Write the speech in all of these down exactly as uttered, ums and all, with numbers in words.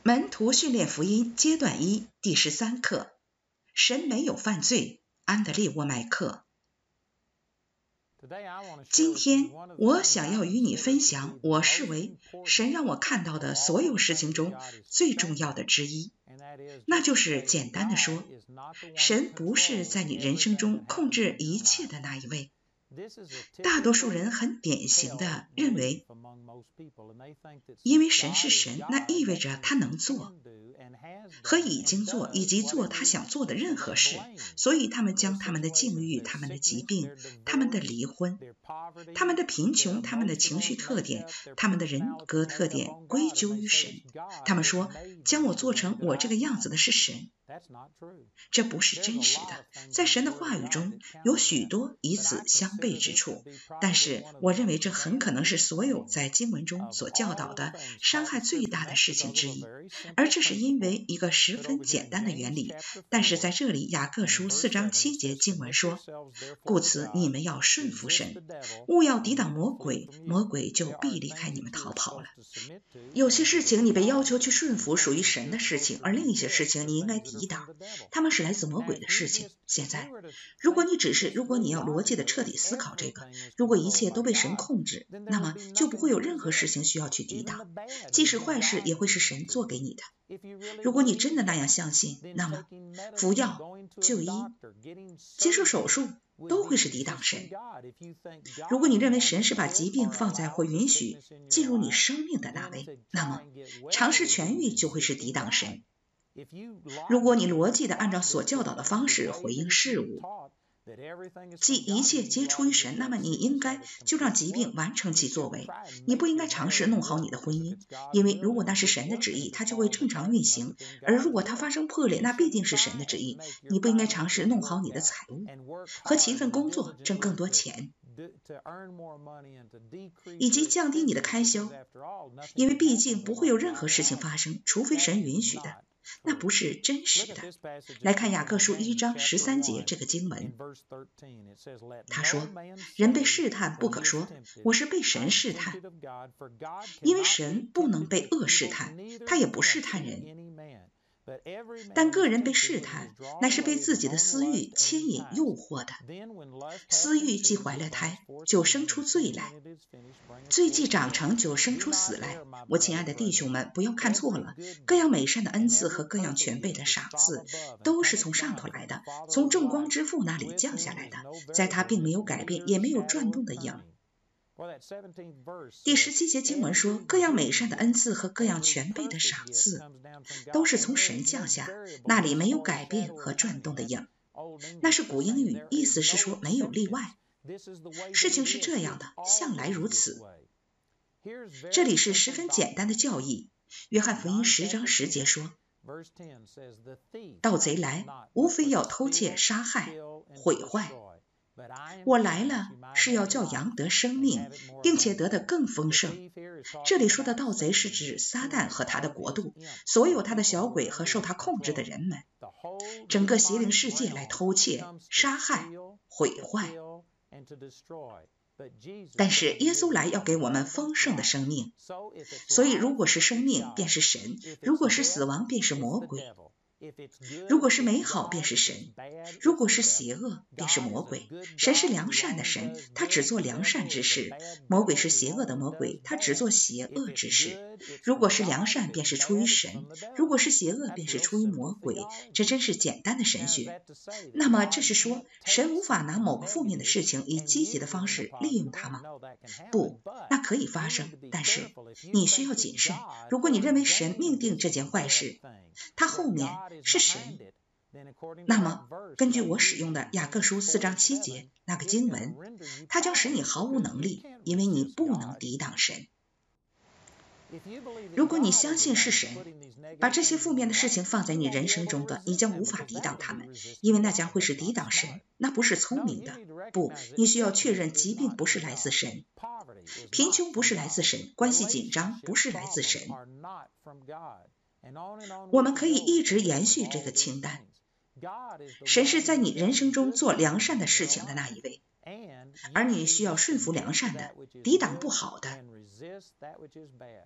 门徒训练福音阶段一第十三课：神没有犯罪。安德烈沃麦克。今天我想要与你分享我视为神让我看到的所有事情中最重要的之一，那就是简单的说，神不是在你人生中控制一切的那一位。大多数人很典型的认为，因为神是神，那意味着他能做和已经做以及做他想做的任何事，所以他们将他们的境遇、他们的疾病、他们的离婚、他们的贫穷、他们的情绪特点、他们的人格特点归咎于神。他们说，将我做成我这个样子的是神。这不是真实的。在神的话语中有许多与此相悖之处，但是我认为这很可能是所有在经文中所教导的伤害最大的事情之一，而这是因为一个十分简单的原理。但是在这里雅各书四章七节经文说，故此你们要顺服神，勿要抵挡魔鬼，魔鬼就必离开你们逃跑了。有些事情你被要求去顺服属于神的事情，而另一些事情你应该抵挡，他们是来自魔鬼的事情。现在如果你只是如果你要逻辑的彻底思考这个，如果一切都被神控制，那么就不会有任何事情需要去抵挡，即使坏事也会是神做给你的。如果你真的那样相信，那么服药、就医、接受手术都会是抵挡神。如果你认为神是把疾病放在或允许进入你生命的那位，那么尝试痊愈就会是抵挡神。如果你逻辑地按照所教导的方式回应事物，即一切皆出于神，那么你应该就让疾病完成其作为。你不应该尝试弄好你的婚姻，因为如果那是神的旨意，它就会正常运行，而如果它发生破裂，那必定是神的旨意。你不应该尝试弄好你的财务和勤奋工作挣更多钱，以及降低你的开销，因为毕竟不会有任何事情发生，除非神允许的，那不是真实的。来看雅各书一章十三节这个经文，他说，人被试探不可说我是被神试探，因为神不能被恶试探，他也不试探人。但个人被试探，乃是被自己的私欲牵引诱惑的。私欲既怀了胎，就生出罪来，罪既长成，就生出死来。我亲爱的弟兄们，不要看错了，各样美善的恩赐和各样全备的赏赐，都是从上头来的，从众光之父那里降下来的，在他并没有改变，也没有转动的影。第十七节经文说，各样美善的恩赐和各样全备的赏赐都是从神降下，那里没有改变和转动的影。那是古英语，意思是说没有例外。事情是这样的，向来如此。这里是十分简单的教义。约翰福音十章十节说，盗贼来，无非要偷窃、杀害、毁坏。我来了，是要叫羊得生命，并且得的更丰盛。这里说的盗贼是指撒旦和他的国度，所有他的小鬼和受他控制的人们，整个邪灵世界来偷窃、杀害、毁坏。但是耶稣来要给我们丰盛的生命，所以如果是生命，便是神；如果是死亡，便是魔鬼。如果是美好，便是神；如果是邪恶，便是魔鬼。神是良善的神，他只做良善之事；魔鬼是邪恶的魔鬼，他只做邪恶之事。如果是良善，便是出于神；如果是邪恶，便是出于魔鬼。这真是简单的神学。那么这是说，神无法拿某个负面的事情以积极的方式利用它吗？不，那可以发生，但是你需要谨慎。如果你认为神命定这件坏事，他后面是神，那么根据我使用的雅各书四章七节那个经文，他将使你毫无能力，因为你不能抵挡神。如果你相信是神把这些负面的事情放在你人生中的，你将无法抵挡他们，因为那将会是抵挡神，那不是聪明的。不，你需要确认疾病不是来自神，贫穷不是来自神，关系紧张不是来自神。我们可以一直延续这个清单。神是在你人生中做良善的事情的那一位，而你需要顺服良善的，抵挡不好的。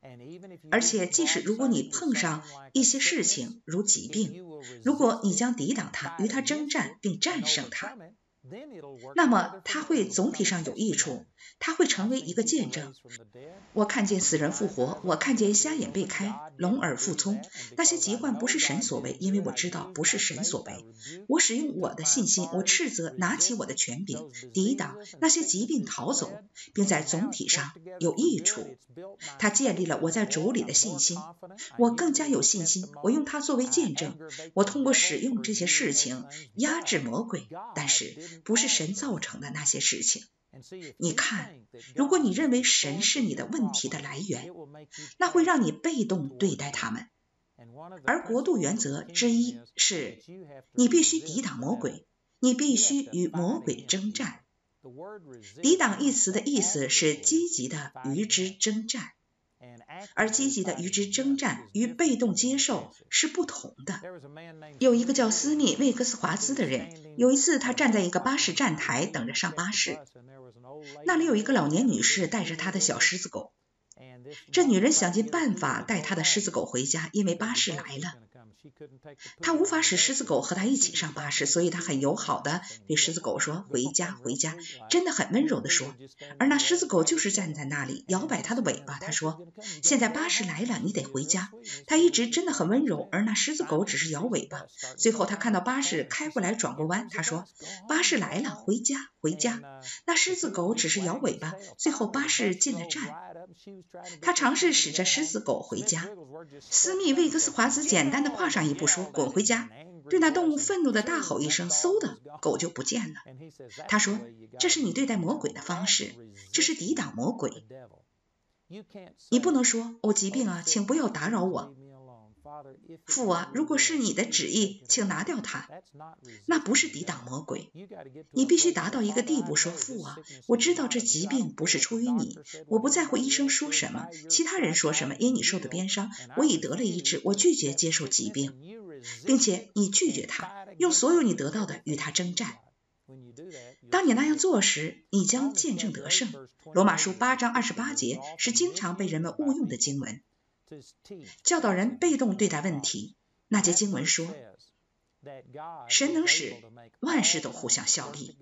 而且即使如果你碰上一些事情如疾病，如果你将抵挡它，与它征战并战胜它，那么它会总体上有益处，它会成为一个见证。我看见死人复活，我看见瞎眼被开，聋耳复聪。那些疾患不是神所为，因为我知道不是神所为。我使用我的信心，我斥责，拿起我的权柄，抵挡那些疾病逃走，并在总体上有益处。它建立了我在主里的信心，我更加有信心，我用它作为见证。我通过使用这些事情压制魔鬼，但是不是神造成的那些事情。你看，如果你认为神是你的问题的来源，那会让你被动对待他们。而国度原则之一是，你必须抵挡魔鬼，你必须与魔鬼征战。抵挡一词的意思是积极的与之征战，而积极的与之征战与被动接受是不同的。有一个叫斯密·魏克斯华兹的人，有一次他站在一个巴士站台等着上巴士，那里有一个老年女士带着她的小狮子狗。这女人想尽办法带她的狮子狗回家，因为巴士来了。她无法使狮子狗和她一起上巴士，所以她很友好的对狮子狗说，回家回家，真的很温柔的说。而那狮子狗就是站在那里摇摆它的尾巴。她说，现在巴士来了，你得回家。她一直真的很温柔，而那狮子狗只是摇尾巴。最后她看到巴士开过来转过弯，她说，巴士来了，回家回家。那狮子狗只是摇尾巴，最后巴士进了站。她尝试使这狮子狗回家。斯密·魏克斯华兹简单的跨上一步说，滚回家。对那动物愤怒的大吼一声，嗖的，狗就不见了。他说，这是你对待魔鬼的方式，这是抵挡魔鬼。你不能说，哦，疾病啊，请不要打扰我。父啊，如果是你的旨意，请拿掉它。那不是抵挡魔鬼。你必须达到一个地步，说，父啊，我知道这疾病不是出于你，我不在乎医生说什么，其他人说什么，因你受的鞭伤，我已得了医治，我拒绝接受疾病，并且你拒绝它，用所有你得到的与它征战。当你那样做时，你将见证得胜。罗马书八章二十八节是经常被人们误用的经文，教导人被动对待问题。那节经文说，神能使万事都互相效力，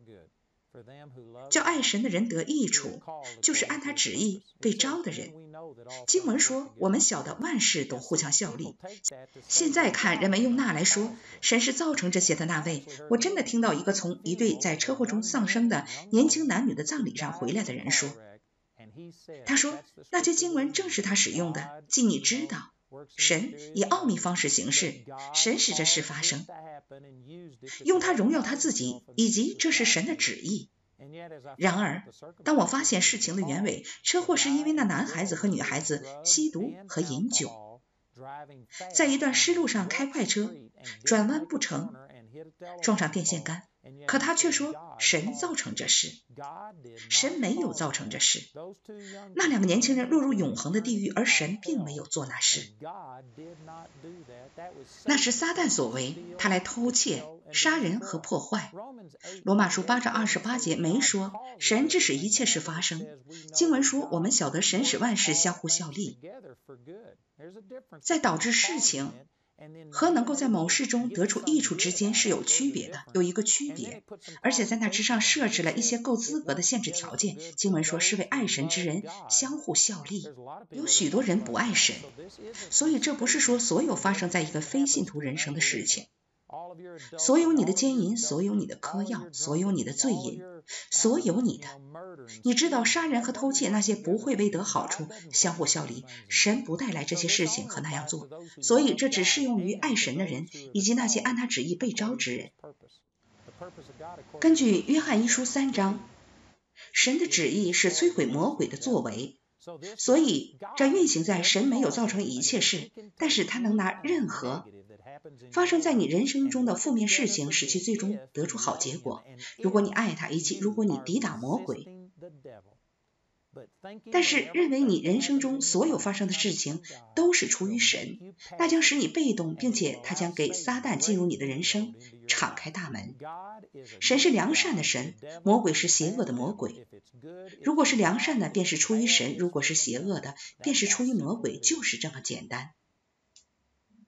叫爱神的人得益处，就是按他旨意被招的人。经文说，我们晓得万事都互相效力。现在看人们用那来说，神是造成这些的那位。我真的听到一个从一对在车祸中丧生的年轻男女的葬礼上回来的人说，他说，那些经文正是他使用的，即你知道，神以奥秘方式行事，神使这事发生，用他荣耀他自己，以及这是神的旨意。然而，当我发现事情的原委，车祸是因为那男孩子和女孩子吸毒和饮酒，在一段湿路上开快车，转弯不成，撞上电线杆，可他却说神造成这事，神没有造成这事。那两个年轻人落入永恒的地狱，而神并没有做那事。那是撒旦所为，他来偷窃、杀人和破坏。罗马书八章二十八节没说神致使一切事发生，经文说我们晓得神使万事相互效力，在导致事情和能够在某事中得出益处之间是有区别的，有一个区别，而且在那之上设置了一些够资格的限制条件。经文说是为爱神之人相互效力，有许多人不爱神，所以这不是说所有发生在一个非信徒人生的事情。所有你的奸淫，所有你的嗑药，所有你的罪淫，所有你的，你知道杀人和偷窃那些不会为得好处相互效力，神不带来这些事情和那样做，所以这只适用于爱神的人以及那些按他旨意被召之人。根据约翰一书三章，神的旨意是摧毁魔鬼的作为，所以这运行在神没有造成一切事，但是他能拿任何发生在你人生中的负面事情使其最终得出好结果。如果你爱他，以及如果你抵挡魔鬼， 但是认为你人生中所有发生的事情都是出于神，那将使你被动，并且它将给撒旦进入你的人生敞开大门。神是良善的神，魔鬼是邪恶的魔鬼。如果是良善的，便是出于神；如果是邪恶的，便是出于魔鬼，就是这么简单。